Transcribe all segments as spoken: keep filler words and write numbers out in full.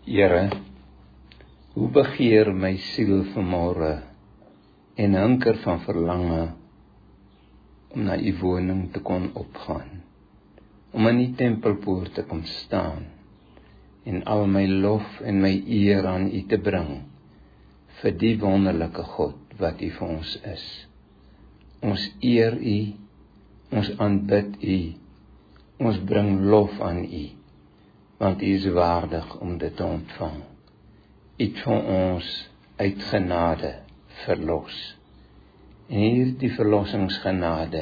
Here, hoe begeer my siel vanmôre en hinker van verlange om na u woning te kon opgaan, om in die tempelpoort te kom staan en al my lof en my eer aan u te bring vir die wonderlike God wat u vir ons is. Ons eer u, ons aanbid u, ons bring lof aan u, want u is waardig om dit te ontvang. U het van ons uit genade verlos. En hierdie verlossingsgenade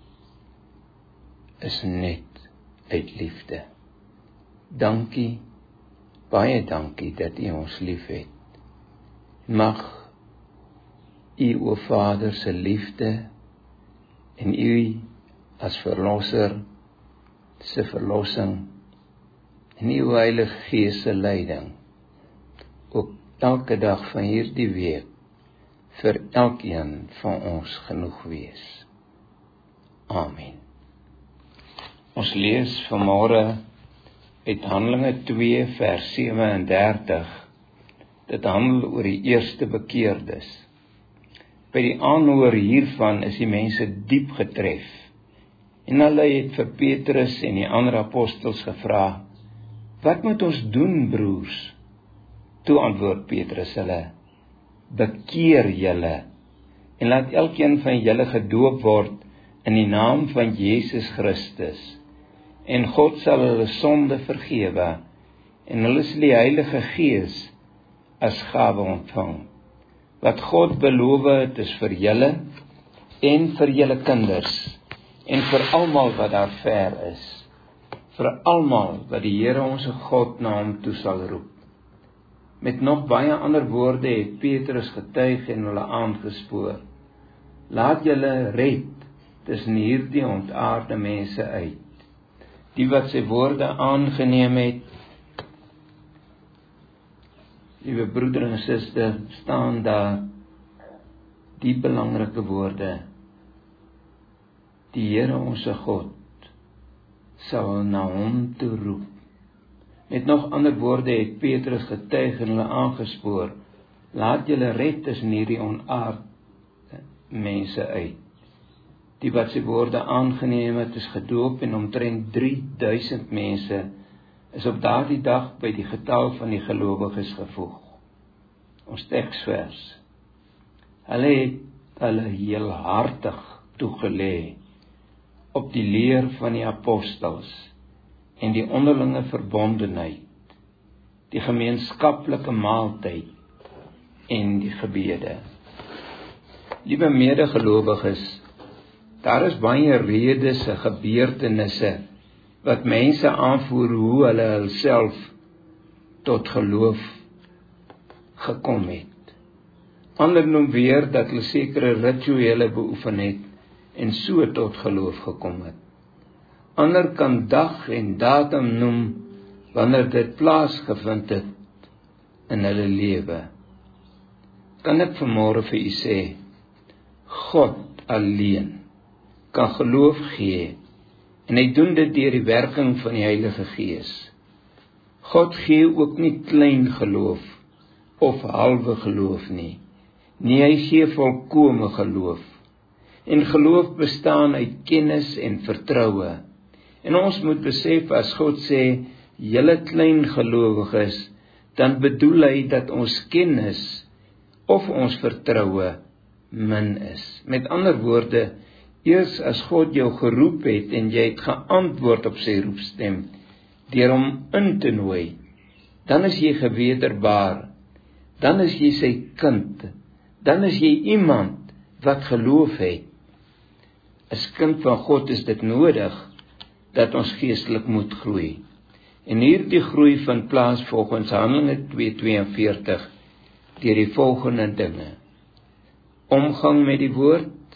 is net uit liefde. Dankie, baie dankie dat u ons lief het. Mag u, o Vader, se liefde en u as verlosser se verlossing en uw Heilige Gees se leiding ook elke dag van hierdie week vir elkeen van ons genoeg wees. Amen. Ons lees vanmôre uit Handelinge twee vers sewe en dertig. Dit handel oor die eerste bekeerdes. By die aanhoor hiervan is die mense diep getref. En hulle het vir Petrus en die ander apostels gevra: "Wat moet ons doen, broers?" Toe antwoord Petrus hulle: "Bekeer julle en laat elkeen van julle gedoop word in die naam van Jesus Christus, en God sal hulle sonde vergewe, en hulle sal die Heilige Gees as gawe ontvang. Wat God beloof het is vir julle en vir julle kinders, en vir almal wat daar ver is, vir almal wat die Here ons God na hom toe sal roep." Met nog baie ander woorde het Petrus getuig en hulle aangespoor: "Laat julle red tussen hierdie ontaarde mense uit." Die wat sy woorde aangeneem het, liewe broeder en suster, staan daar die belangrike woorde: die Here ons God sal na hom toe roep. Met nog ander woorde het Petrus getuig en hulle aangespoor: "Laat julle red tussen hierdie onaarde mense uit." Die wat sy woorde aangeneem het, is gedoop, en omtrent drie duisend mense is op daardie dag by die getal van die gelowiges gevoeg. Ons teksvers: Hulle het hulle heelhartig toegelê op die leer van die apostels en die onderlinge verbondenheid, die gemeenskaplike maaltyd en die gebede. Liewe medegelowiges, daar is baie redes en gebeurtenisse wat mense aanvoer hoe hulle hulself tot geloof gekom het. Ander noem weer dat hulle sekere rituele beoefen het en so tot geloof gekom het. Ander kan dag en datum noem wanneer dit plaasgevind het in hulle lewe. Kan ek vanmôre vir u sê, God alleen kan geloof gee, en hy doen dit deur die werking van die Heilige Gees. God gee ook nie klein geloof of halwe geloof nie. Nee, hy gee volkome geloof. En geloof bestaan uit kennis en vertroue. En ons moet besef, as God sê, julle klein gelowiges, dan bedoel hy dat ons kennis of ons vertroue min is. Met ander woorde, eers as God jou geroep het en jy het geantwoord op sy roepstem, deur hom in te nooi, dan is jy gewederbaar, dan is jy sy kind, dan is jy iemand wat geloof het. As kind van God is dit nodig dat ons geestelik moet groei. En hierdie groei vind plaas volgens Handelinge twee tweeënveertig deur die volgende dinge: omgang met die woord,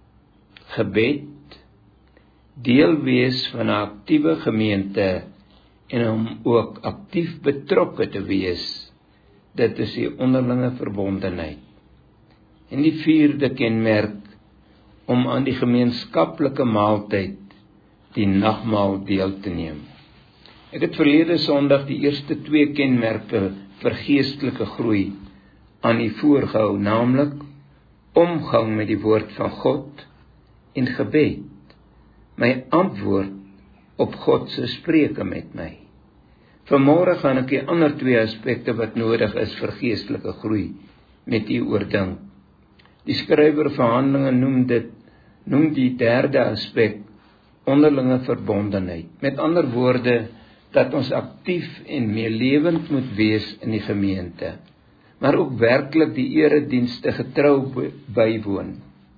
gebed, deel wees van 'n aktiewe gemeente en om ook aktief betrokke te wees. Dit is die onderlinge verbondenheid. En die vierde kenmerk, om aan die gemeenskaplike maaltyd, die nagmaal, deel te neem. Ek het verlede Sondag die eerste twee kenmerke vir geestelike groei aan u voorgehou, naamlik omgang met die woord van God en gebed, my antwoord op God se spreke met my. Vanmôre gaan ek die ander twee aspekte wat nodig is vir geestelike groei met u oordink. Die skrywer van Handelinge noem dit, noem die derde aspek onderlinge verbondenheid. Met ander woorde, dat ons aktief en meelewend moet wees in die gemeente, maar ook werklik die eredienste getrou bywoon.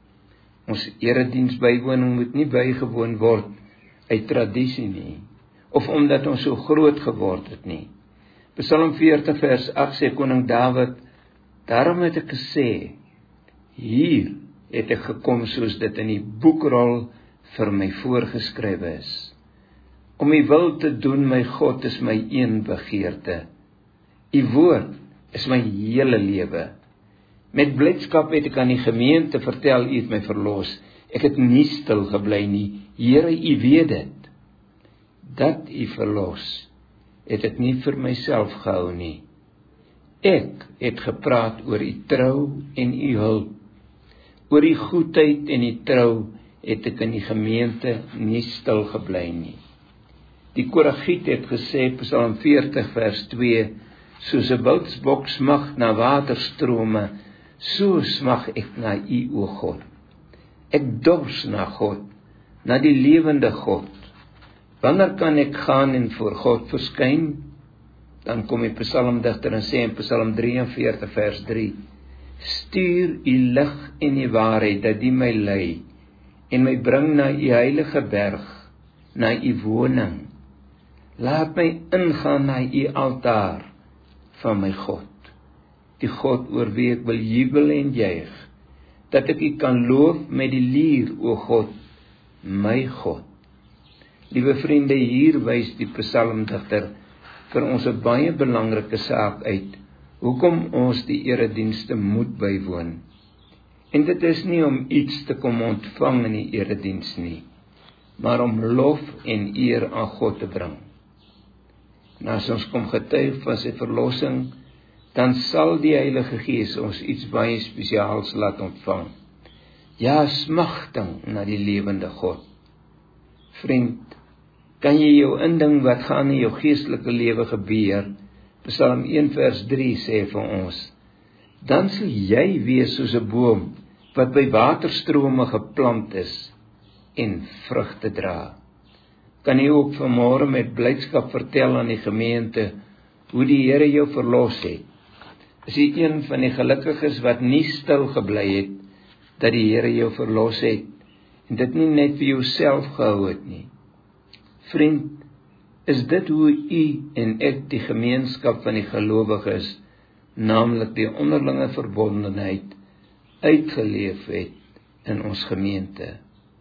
Ons erediens bywoning moet nie bygewoon word uit tradisie nie, of omdat ons so groot geword het nie. Psalm veertig vers agt sê koning Dawid, daarom het ek gesê, hier het ek gekom soos dit in die boekrol vir my voorgeskrywe is. Om u wil te doen, my God, is my een begeerte. U woord is my hele lewe. Met blydskap het ek aan die gemeente vertel, u het my verlos. Ek het nie stil gebly nie. Here, u weet dit. Dat u verlos, het ek nie vir myself gehou nie. Ek het gepraat oor u trou en u hulp. Oor die goedheid en die trou het ek in die gemeente nie stil gebly nie. Die Koragiet het gesê, Psalm veertig vers twee, soos 'n wildsbok smag na waterstrome, so smag ek na u, o God. Ek dors na God, na die lewende God. Wanneer kan ek gaan en voor God verskyn? Dan kom die psalmdigter en sê in Psalm drieënveertig vers drie, stuur u lig en die waarheid, dat die my lei, en my bring na u heilige berg, na u woning. Laat my ingaan na u altaar van my God, die God oor wie ek wil jubel en juig, dat ek u kan loof met die lier, o God, my God. Liewe vriende, hier wys die psalmdigter vir ons 'n baie belangrike saak uit, hoekom ons die eredienste moet bywoon. En dit is nie om iets te kom ontvang in die erediens nie, maar om lof en eer aan God te bring. En as ons kom getuig van sy verlossing, dan sal die Heilige Gees ons iets baie spesiaals laat ontvang. Ja, smagting na die lewende God. Vriend, kan jy jou inding wat gaan in jou geestelike lewe gebeur? Psalm een vers drie sê vir ons, dan sal jy wees soos 'n boom wat by waterstrome geplant is en vrugte dra. Kan jy ook vanmôre met blydskap vertel aan die gemeente hoe die Here jou verlos het? Is jy een van die gelukkiges wat nie stil gebly het dat die Here jou verlos het en dit nie net vir jouself gehou het nie? Vriend, is dit hoe u en ek die gemeenskap van die gelowiges, naamlik die onderlinge verbondenheid, uitgeleef het in ons gemeente?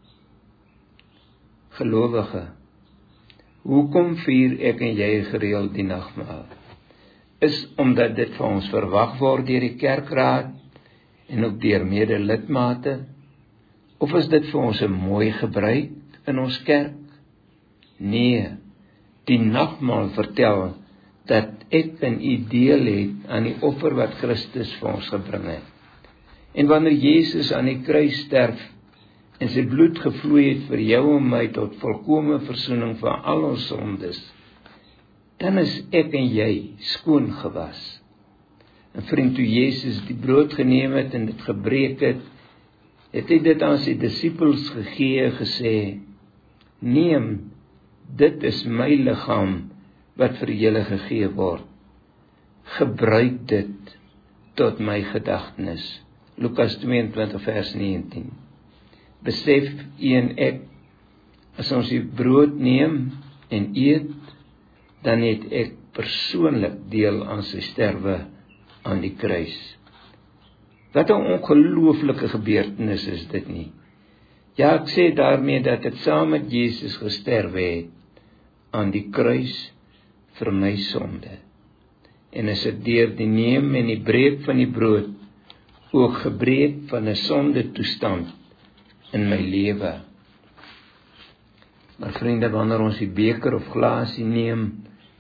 Gelowige, hoekom vier ek en jy gereeld die nagmaal? Is omdat dit van ons verwag word deur die kerkraad en ook deur mede-lidmate? Of is dit vir ons 'n mooi gebruik in ons kerk? Nee, die nagmaal vertel dat ek en u deel het aan die offer wat Christus vir ons gebring het. En wanneer Jesus aan die kruis sterf en sy bloed gevloei het vir jou en my tot volkome verzoening van al ons sondes, dan is ek en jy skoon gewas. En vriend, toe Jesus die brood geneem het en dit gebreek het, het hy dit aan sy disippels gegee, gesê, neem, dit is my liggaam wat vir julle gegee word. Gebruik dit tot my gedagtenis. Lukas tweeëntwintig vers negentien. Besef u en ek, as ons die brood neem en eet, dan het ek persoonlik deel aan sy sterwe aan die kruis. Wat 'n ongelooflike gebeurtenis is dit nie? Ja, ek sê daarmee dat ek saam met Jesus gesterwe het aan die kruis vir my sonde. En is dit deur die neem en die breek van die brood ook gebreek van 'n sonde toestand in my lewe. Maar vriende, wanneer ons die beker of glasie neem,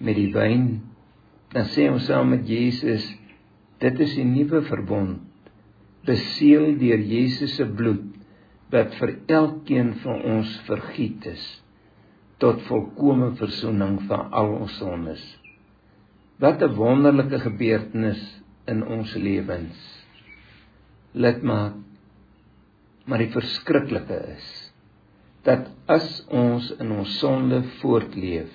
met die wyn, dan sê ons saam met Jesus, dit is die nuwe verbond, beseël deur Jesus se bloed, wat vir elkeen van ons vergiet is, tot volkome versoening van al ons sondes. Wat 'n wonderlike gebeurtenis in ons lewens. Lidmaat, maar die verskriklike is, dat as ons in ons sonde voortleef,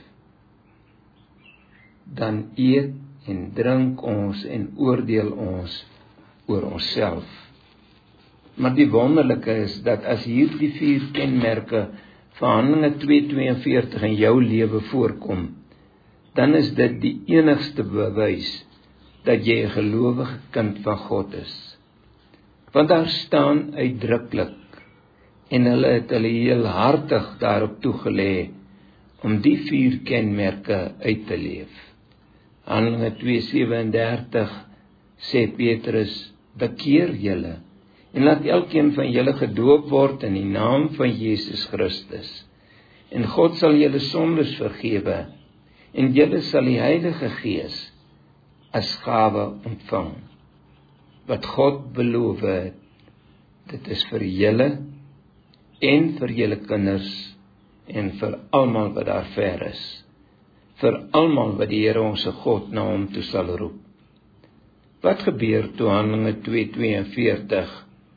dan eet en drink ons en oordeel ons oor onsself. Maar die wonderlike is, dat as hierdie vier kenmerke van Handelinge twee tweeënveertig in jou lewe voorkom, dan is dit die enigste bewys dat jy 'n gelowige kind van God is. Want daar staan uitdruklik, en hulle het hulle heel hartig daarop toegelê, om die vier kenmerke uit te leef. Handelinge twee sewendertig sê Petrus, bekeer julle, en laat elkeen van julle gedoop word in die naam van Jesus Christus, en God sal julle sondes vergewe, en julle sal die Heilige Gees as gawe ontvang. Wat God beloof het, dit is vir julle, en vir julle kinders, en vir almal wat daar ver is, vir almal wat die Here ons God na hom toe sal roep. Wat gebeur toe Handelinge twee tweeënveertig?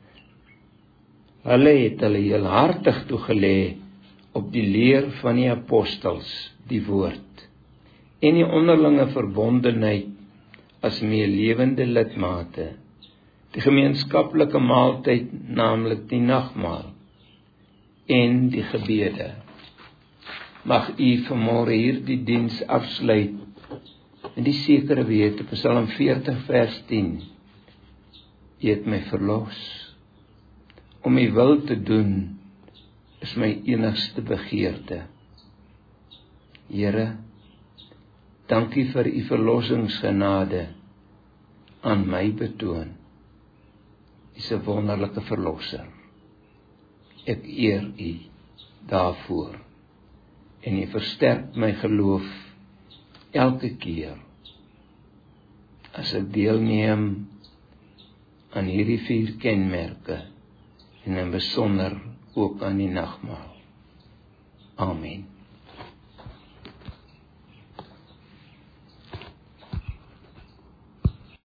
Hulle het hulle heel hartig toegelê op die leer van die apostels, die woord, en die onderlinge verbondenheid as meelewende lidmate, die gemeenskaplike maaltyd, naamlik die nagmaal, en die gebede. Mag u vanmôre hierdie diens afsluit in die sekere wete, Psalm veertig vers tien. U het my verlos. Om u wil te doen is my enigste begeerte. Here, dankie vir u verlossingsgenade aan my betoon. U is 'n wonderlike verlosser. Ek eer u daarvoor. En u versterk my geloof elke keer as ek deelneem aan hierdie vier kenmerke en in besonder ook aan die nagmaal. Amen.